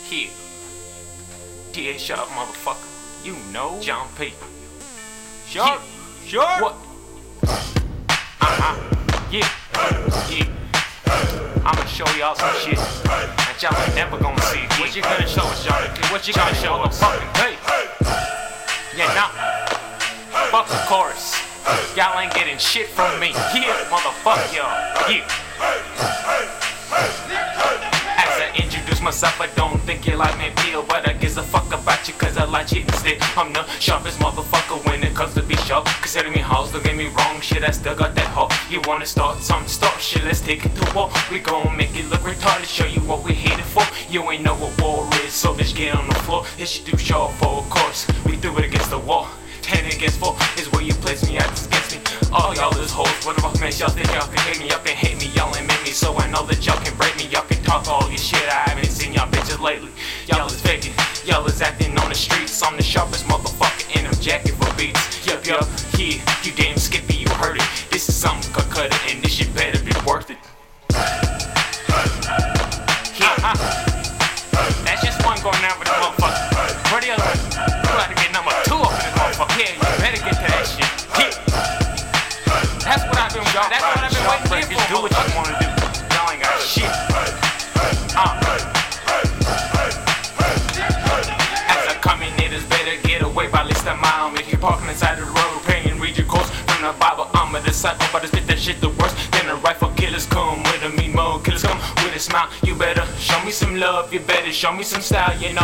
Here. Yeah, shut up, motherfucker. You know John P. Sure. Sure. What? Yeah. Yeah. I'ma show y'all some shit that y'all ain't never gonna see again. What you gonna show us, y'all? What you gonna show us? Fucking hey. Yeah, now. Fuck the chorus. Y'all ain't getting shit from me. Yeah, motherfucker, y'all. Yeah. As I introduce myself, I don't think you like me, Bill, but I gives a fuck about you, cause I like you instead. I'm the sharpest motherfucker when it comes to be sharp. Consider me hoes, don't get me wrong, shit, I still got that hoe. You wanna start something, start shit, let's take it to war. We gon' make it look retarded, show you what we hated for. You ain't know what war is, so bitch get on the floor. This shit too short for a course, we do it against the wall. 10 against 4 is where you place me, that's against me. All y'all is hoes, what the fuck man, y'all think y'all can hate me, y'all can hate me, y'all ain't make me. So I know that y'all can break me, y'all can talk all your shit, I haven't seen y'all bitches lately. Y'all is faking, y'all is acting on the streets. I'm the sharpest motherfucker and I'm jacking for beats. Yup, yeah, you damn skippy, you heard it. This is something cut it and this shit better be worth it. That's just one going down with the motherfucker. Where the other one? You gotta get number 2 up in this motherfucker. Yeah, you better get to that shit. Yeah. That's what I've been waiting here for. Do what you wanna do. Y'all ain't got shit. As I come in, niggas better get away by at least a mile. If you parking inside the road, paying read your course from the Bible. I'm a disciple, but I spit that shit the worst. Then the rifle killers come with a mean mode. Killers come with a smile. You better show me some love. You better show me some style. You know